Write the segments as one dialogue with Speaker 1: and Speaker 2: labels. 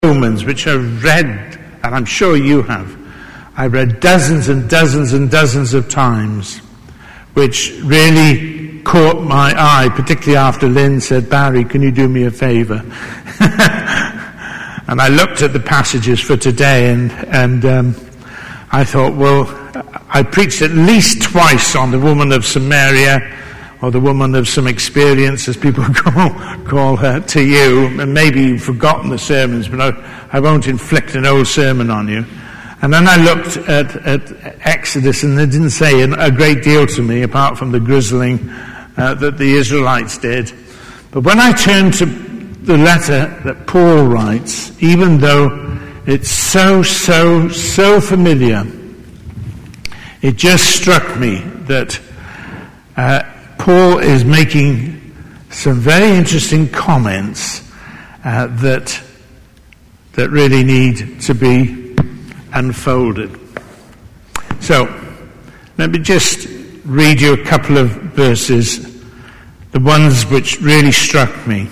Speaker 1: Romans, which I've read, and I'm sure you have. I've read dozens and dozens and dozens of times, which really caught my eye, particularly after Lynn said, "Barry, can you do me a favour?" And I looked at the passages for today, and I thought, well, I preached at least twice on the woman of Samaria, or the woman of some experience, as people call her, to you. And maybe you've forgotten the sermons, but I won't inflict an old sermon on you. And then I looked at Exodus, and it didn't say a great deal to me, apart from the grizzling that the Israelites did. But when I turned to the letter that Paul writes, even though it's so familiar, it just struck me that Paul is making some very interesting comments that really need to be unfolded. So, let me just read you a couple of verses, the ones which really struck me.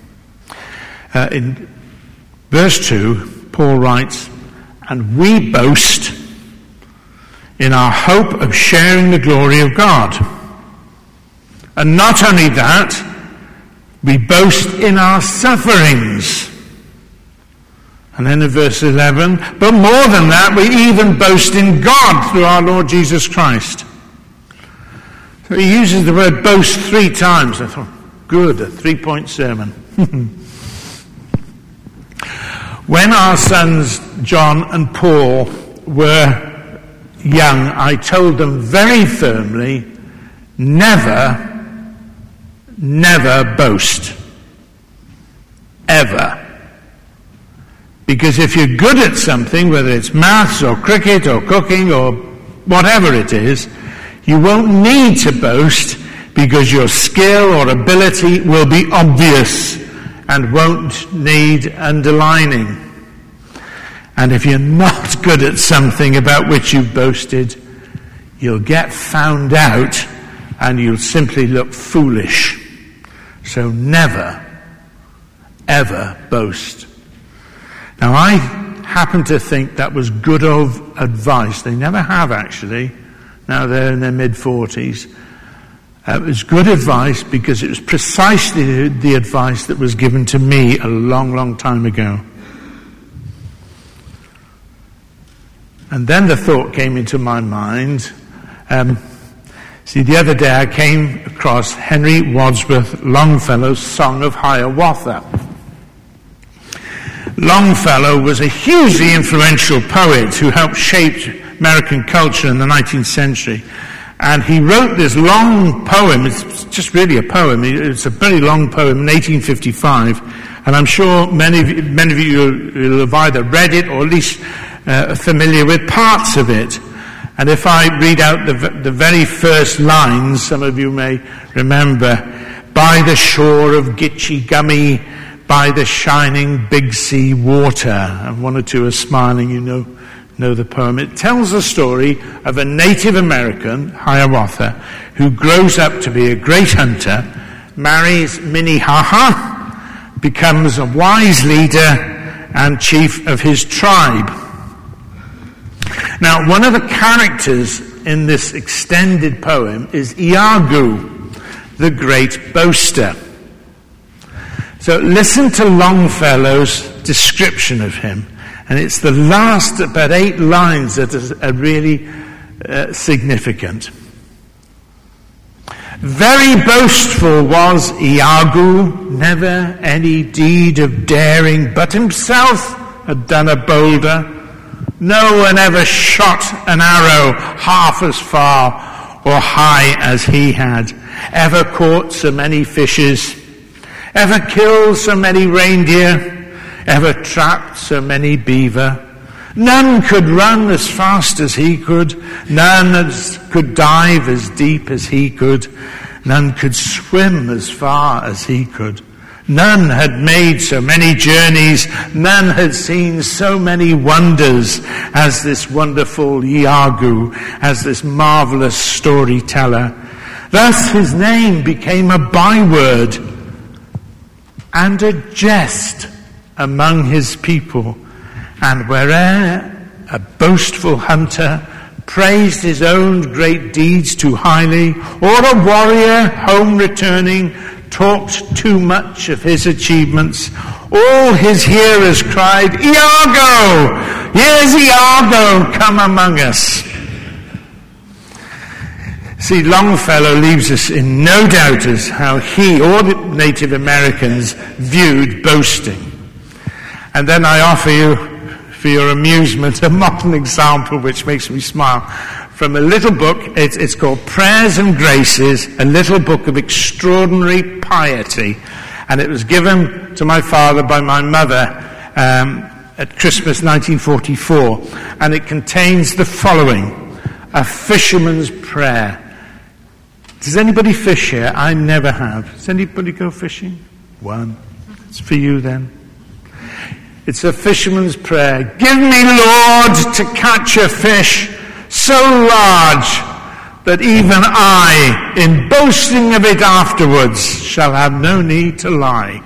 Speaker 1: In verse 2, Paul writes, "And we boast in our hope of sharing the glory of God. And not only that, we boast in our sufferings." And then in verse 11, "But more than that, we even boast in God through our Lord Jesus Christ." So he uses the word boast 3 times. I thought, good, a 3-point sermon. When our sons John and Paul were young, I told them very firmly, never boast. Ever. Because if you're good at something, whether it's maths or cricket or cooking or whatever it is, you won't need to boast because your skill or ability will be obvious and won't need underlining. And if you're not good at something about which you've boasted, you'll get found out and you'll simply look foolish. So never, ever boast. Now I happen to think that was good advice. They never have, actually. Now they're in their mid-40s. It was good advice because it was precisely the advice that was given to me a long, long time ago. And then the thought came into my mind. The other day I came across Henry Wadsworth Longfellow's Song of Hiawatha. Longfellow was a hugely influential poet who helped shape American culture in the 19th century. And he wrote this long poem. It's just really a poem. It's a very long poem in 1855. And I'm sure many of you will have either read it or at least familiar with parts of it. And if I read out the very first lines, some of you may remember, "By the shore of Gitche Gummy, by the shining Big Sea water." And one or two are smiling, you know the poem. It tells the story of a Native American, Hiawatha, who grows up to be a great hunter, marries Minnehaha, becomes a wise leader and chief of his tribe. Now, one of the characters in this extended poem is Iago, the great boaster. So listen to Longfellow's description of him. And it's the last about 8 lines that are really significant. "Very boastful was Iago, never any deed of daring, but himself had done a bolder. No one ever shot an arrow half as far or high as he had, ever caught so many fishes, ever killed so many reindeer, ever trapped so many beaver. None could run as fast as he could, none could dive as deep as he could, none could swim as far as he could. None had made so many journeys, none had seen so many wonders as this wonderful Iago, as this marvelous storyteller. Thus his name became a byword and a jest among his people, and where'er a boastful hunter praised his own great deeds too highly, or a warrior home returning talked too much of his achievements, all his hearers cried, Iago! Here's Iago come among us. See, Longfellow leaves us in no doubt as how he or the Native Americans viewed boasting. And then I offer you, for your amusement, a modern example which makes me smile. From a little book, it's called Prayers and Graces, a little book of extraordinary piety. And it was given to my father by my mother at Christmas 1944. And it contains the following: a fisherman's prayer. Does anybody fish here? I never have. Does anybody go fishing? One. It's for you then. It's a fisherman's prayer. Give me, Lord, to catch a fish so large that even I, in boasting of it afterwards, shall have no need to lie.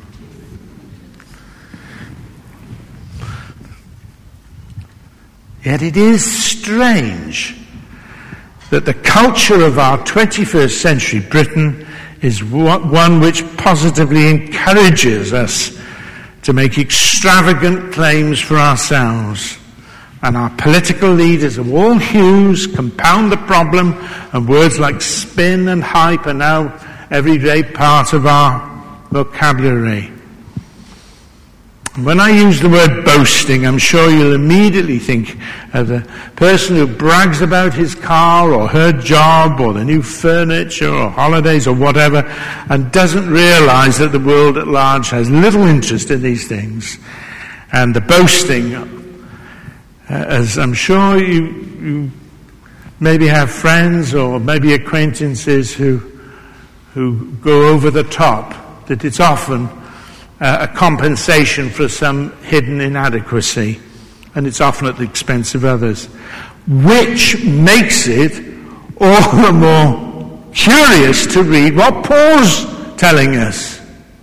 Speaker 1: Yet it is strange that the culture of our 21st century Britain is one which positively encourages us to make extravagant claims for ourselves. And our political leaders of all hues compound the problem, and words like spin and hype are now everyday part of our vocabulary. When I use the word boasting, I'm sure you'll immediately think of the person who brags about his car or her job or the new furniture or holidays or whatever, and doesn't realize that the world at large has little interest in these things. And the boasting, as I'm sure you maybe have friends or maybe acquaintances who go over the top, that it's often a compensation for some hidden inadequacy, and it's often at the expense of others, which makes it all the more curious to read what Paul's telling us.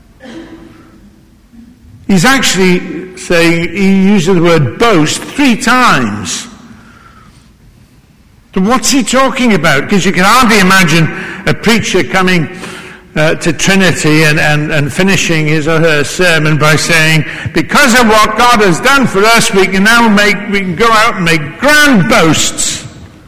Speaker 1: He's actually saying, he uses the word boast 3 times. So what's he talking about? Because you can hardly imagine a preacher coming to Trinity and finishing his or her sermon by saying, because of what God has done for us, we can go out and make grand boasts.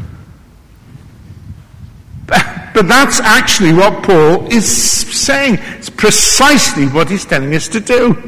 Speaker 1: But that's actually what Paul is saying. It's precisely what he's telling us to do.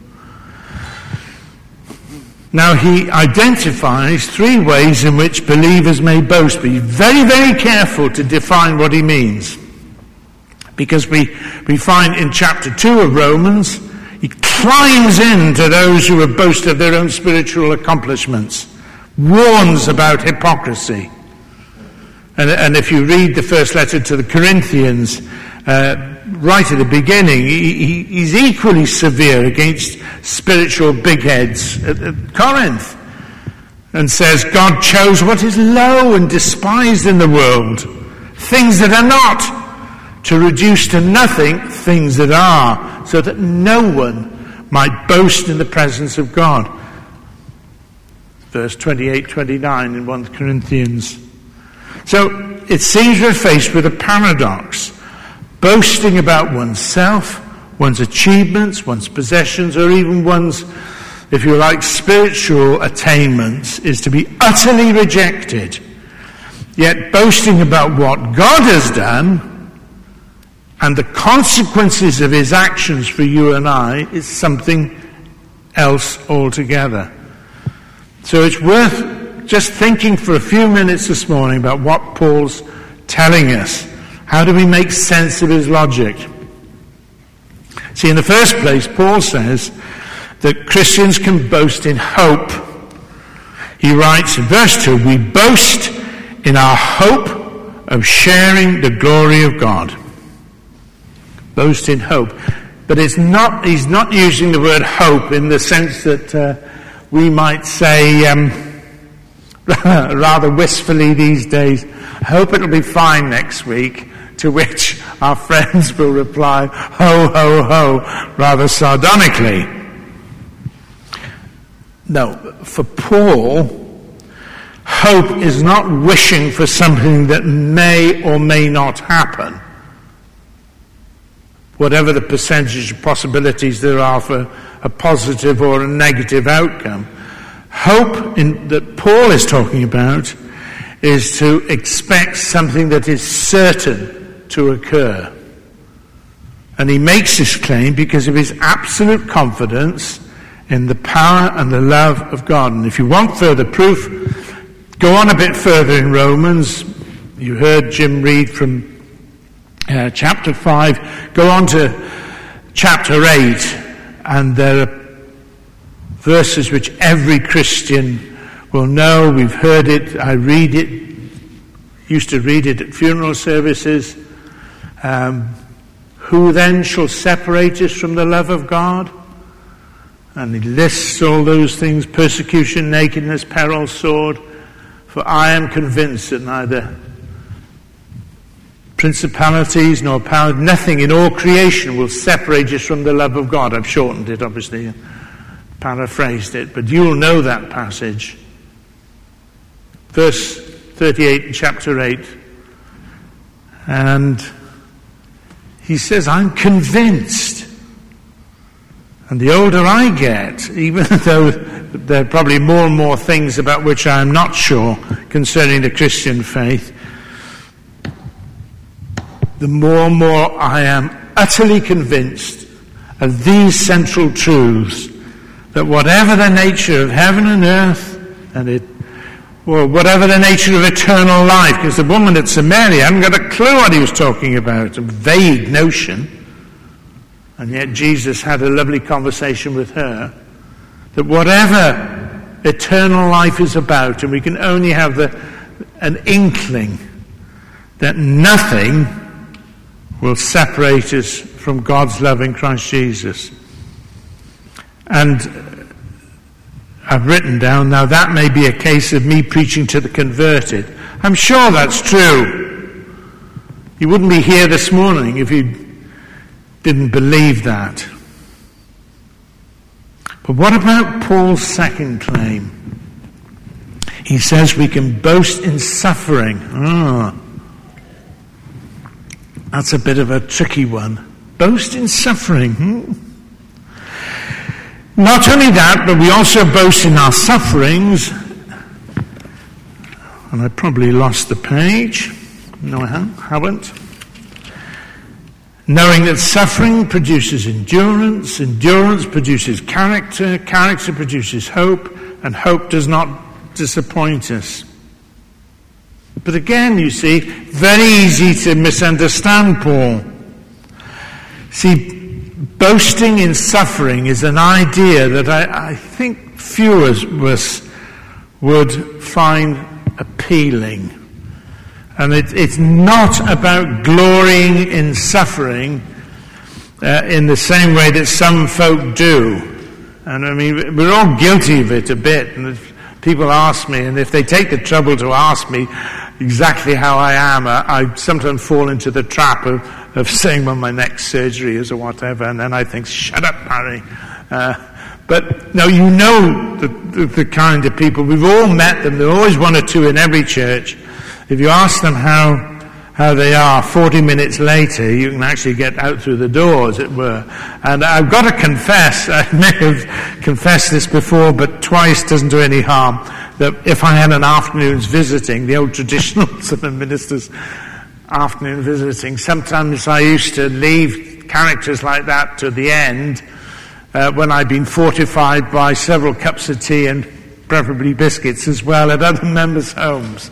Speaker 1: Now he identifies 3 ways in which believers may boast. Be very, very careful to define what he means. Because we find in chapter 2 of Romans, he climbs into those who have boasted of their own spiritual accomplishments, warns about hypocrisy. And if you read the first letter to the Corinthians, right at the beginning, he's equally severe against spiritual big heads at Corinth, and says God chose what is low and despised in the world, things that are not, to reduce to nothing things that are, so that no one might boast in the presence of God. Verse 28-29 in 1 Corinthians. So it seems we're faced with a paradox. Boasting about oneself, one's achievements, one's possessions, or even one's, if you like, spiritual attainments is to be utterly rejected. Yet boasting about what God has done and the consequences of his actions for you and I is something else altogether. So it's worth just thinking for a few minutes this morning about what Paul's telling us. How do we make sense of his logic? See, in the first place, Paul says that Christians can boast in hope. He writes in verse 2, we boast in our hope of sharing the glory of God. Boast in hope. But he's not using the word hope in the sense that we might say, rather wistfully these days, I hope it'll be fine next week, to which our friends will reply, ho, ho, ho, rather sardonically. No, for Paul, hope is not wishing for something that may or may not happen, whatever the percentage of possibilities there are for a positive or a negative outcome. Hope that Paul is talking about is to expect something that is certain to occur. And he makes this claim because of his absolute confidence in the power and the love of God. And if you want further proof, go on a bit further in Romans. You heard Jim read from chapter 5. Go on to chapter 8, and there are verses which every Christian will know. We've heard it. I read it. Used to read it at funeral services. Who then shall separate us from the love of God? And he lists all those things: persecution, nakedness, peril, sword. For I am convinced that neither principalities nor powers, nothing in all creation will separate us from the love of God. I've shortened it, obviously, paraphrased it, but you'll know that passage. Verse 38 in chapter 8. And he says, I'm convinced. And the older I get, even though there are probably more and more things about which I am not sure concerning the Christian faith, the more and more I am utterly convinced of these central truths, that whatever the nature of heaven and earth, or whatever the nature of eternal life, because the woman at Samaria hadn't got a clue what he was talking about, a vague notion, and yet Jesus had a lovely conversation with her, that whatever eternal life is about, and we can only have an inkling that nothing will separate us from God's love in Christ Jesus. And I've written down, now that may be a case of me preaching to the converted. I'm sure that's true. You wouldn't be here this morning if you didn't believe that. But what about Paul's second claim? He says we can boast in suffering. That's a bit of a tricky one. Boast in suffering. Not only that, but we also boast in our sufferings. And I probably lost the page. No, I haven't. Knowing that suffering produces endurance, endurance produces character, character produces hope, and hope does not disappoint us. But again, you see, very easy to misunderstand Paul. See, boasting in suffering is an idea that I think few of us would find appealing. And it's not about glorying in suffering in the same way that some folk do. And I mean, we're all guilty of it a bit. And if people ask me, and if they take the trouble to ask me exactly how I am, I sometimes fall into the trap of saying when my next surgery is or whatever, and then I think, shut up, Harry. But no, you know the kind of people. We've all met them. There are always one or two in every church. If you ask them how they are 40 minutes later, you can actually get out through the door, as it were. And I've got to confess, I may have confessed this before, but twice doesn't do any harm, that if I had an afternoon's visiting, the old traditional sort of ministers' afternoon visiting, sometimes I used to leave characters like that to the end when I'd been fortified by several cups of tea and preferably biscuits as well at other members' homes.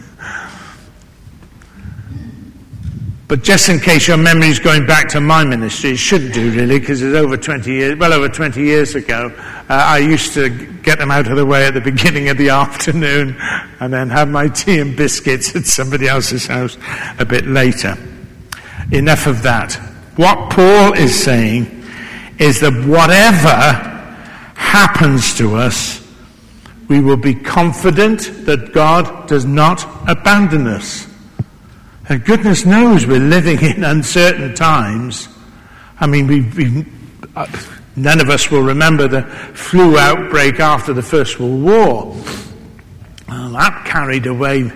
Speaker 1: But just in case your memory's going back to my ministry, it should do really, because it's over 20 years ago, I used to get them out of the way at the beginning of the afternoon and then have my tea and biscuits at somebody else's house a bit later. Enough of that. What Paul is saying is that whatever happens to us, we will be confident that God does not abandon us. And goodness knows we're living in uncertain times. I mean, None of us will remember the flu outbreak after the First World War. Well, that carried away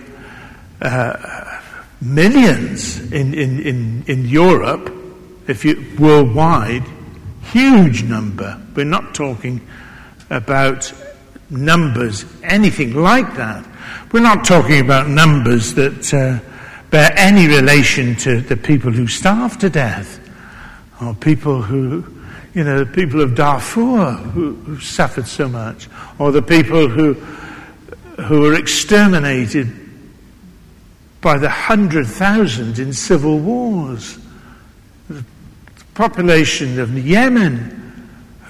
Speaker 1: millions in Europe, worldwide, huge number. We're not talking about numbers, anything like that. We're not talking about numbers that bear any relation to the people who starved to death, or people who, the people of Darfur who suffered so much, or the people who were exterminated by the 100,000 in civil wars. The population of Yemen,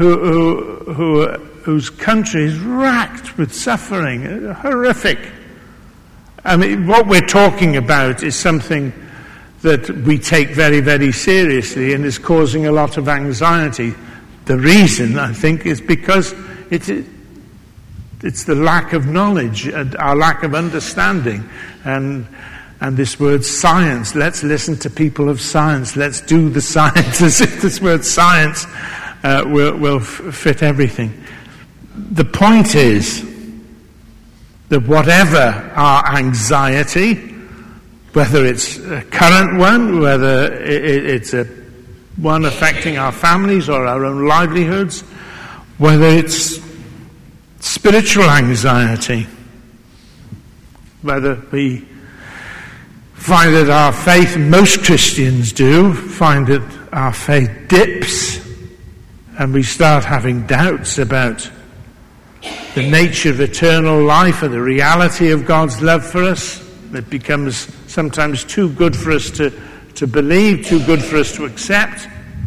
Speaker 1: whose country is racked with suffering, horrific. I mean, what we're talking about is something that we take very, very seriously and is causing a lot of anxiety. The reason, I think, is because it's the lack of knowledge and our lack of understanding, and this word science. Let's listen to people of science. Let's do the science, as if this word science will fit everything. The point is that whatever our anxiety, whether it's a current one, whether it's one affecting our families or our own livelihoods, whether it's spiritual anxiety, whether we find that our faith, most Christians do, find that our faith dips and we start having doubts about the nature of eternal life and the reality of God's love for us. It becomes sometimes too good for us to believe, too good for us to accept.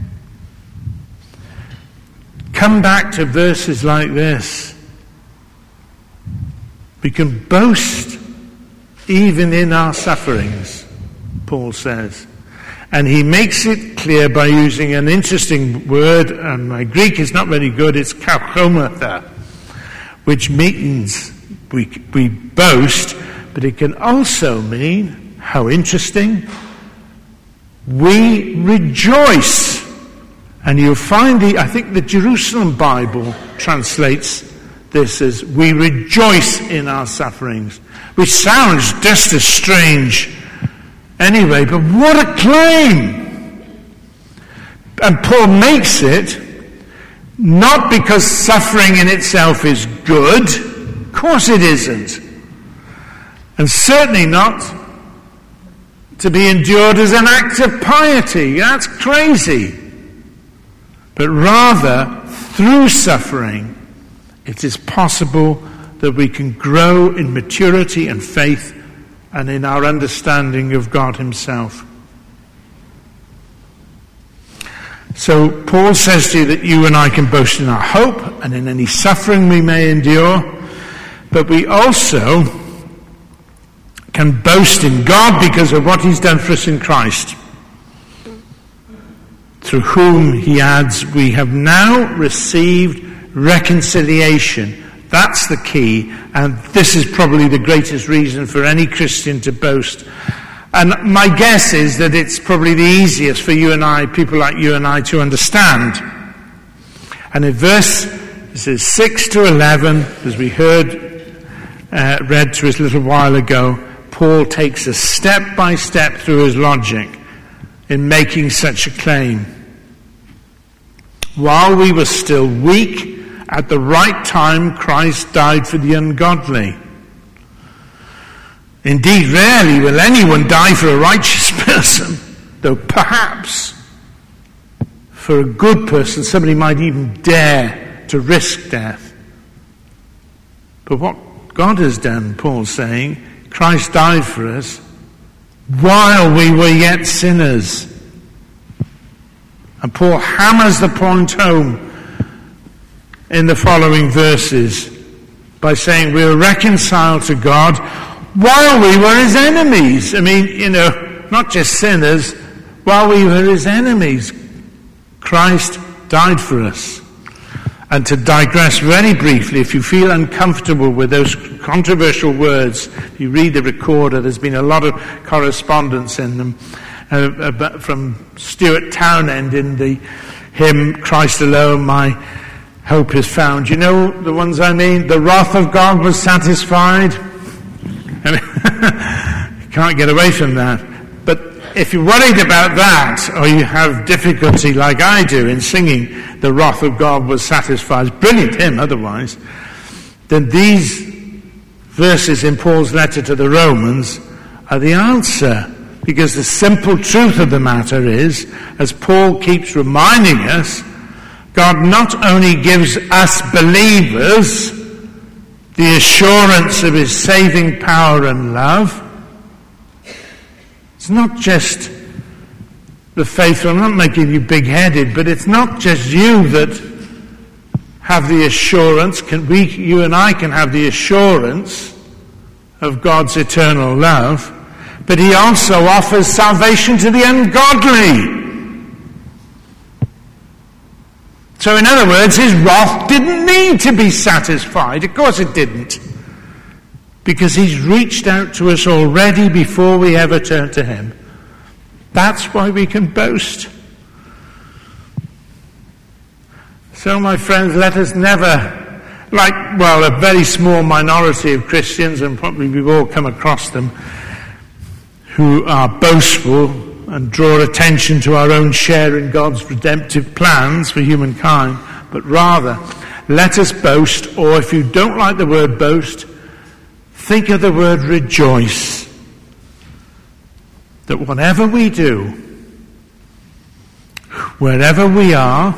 Speaker 1: Come back to verses like this. We can boast even in our sufferings, Paul says. And he makes it clear by using an interesting word, and my Greek is not very good, it's kauchomata, which means we boast, but it can also mean, how interesting, we rejoice. And you'll find I think the Jerusalem Bible translates this as we rejoice in our sufferings, which sounds just as strange anyway, but what a claim! And Paul makes it not because suffering in itself is good, of course it isn't, and certainly not to be endured as an act of piety. That's crazy. But rather, through suffering, it is possible that we can grow in maturity and faith and in our understanding of God himself. So Paul says to you that you and I can boast in our hope and in any suffering we may endure, but we also can boast in God because of what he's done for us in Christ, through whom, he adds, we have now received reconciliation. That's the key, and this is probably the greatest reason for any Christian to boast. And my guess is that it's probably the easiest for you and I, people like you and I, to understand. And in verses 6 to 11, as we read to us a little while ago, Paul takes us step by step through his logic in making such a claim. While we were still weak, at the right time Christ died for the ungodly. Indeed, rarely will anyone die for a righteous person, though perhaps for a good person somebody might even dare to risk death. But what God has done, Paul's saying, Christ died for us while we were yet sinners. And Paul hammers the point home in the following verses by saying we were reconciled to God while we were his enemies. I mean, not just sinners, while we were his enemies, Christ died for us. And to digress very briefly, if you feel uncomfortable with those controversial words, if you read the Recorder, there's been a lot of correspondence in them from Stuart Townend in the hymn, Christ alone, my hope is found. You know the ones I mean? The wrath of God was satisfied. You can't get away from that. But if you're worried about that, or you have difficulty like I do in singing the wrath of God was satisfied, brilliant hymn otherwise, then these verses in Paul's letter to the Romans are the answer. Because the simple truth of the matter is, as Paul keeps reminding us, God not only gives us believers the assurance of his saving power and love, it's not just the faithful. I'm not making you big-headed, but it's not just you that have the assurance. You and I can have the assurance of God's eternal love, but he also offers salvation to the ungodly. So in other words, his wrath didn't need to be satisfied. Of course it didn't. Because he's reached out to us already before we ever turn to him. That's why we can boast. So my friends, let us never, a very small minority of Christians, and probably we've all come across them, who are boastful and draw attention to our own share in God's redemptive plans for humankind, but rather, let us boast, or if you don't like the word boast, think of the word rejoice. That whatever we do, wherever we are,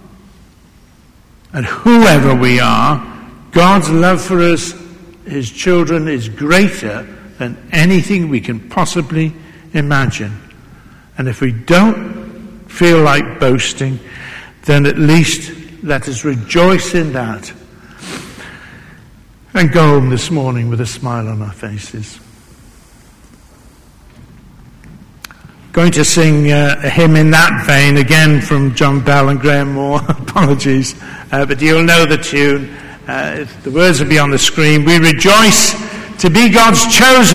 Speaker 1: and whoever we are, God's love for us, his children, is greater than anything we can possibly imagine. And if we don't feel like boasting, then at least let us rejoice in that and go home this morning with a smile on our faces. Going to sing a hymn in that vein, again from John Bell and Graham Moore. Apologies, but you'll know the tune. The words will be on the screen. We rejoice to be God's chosen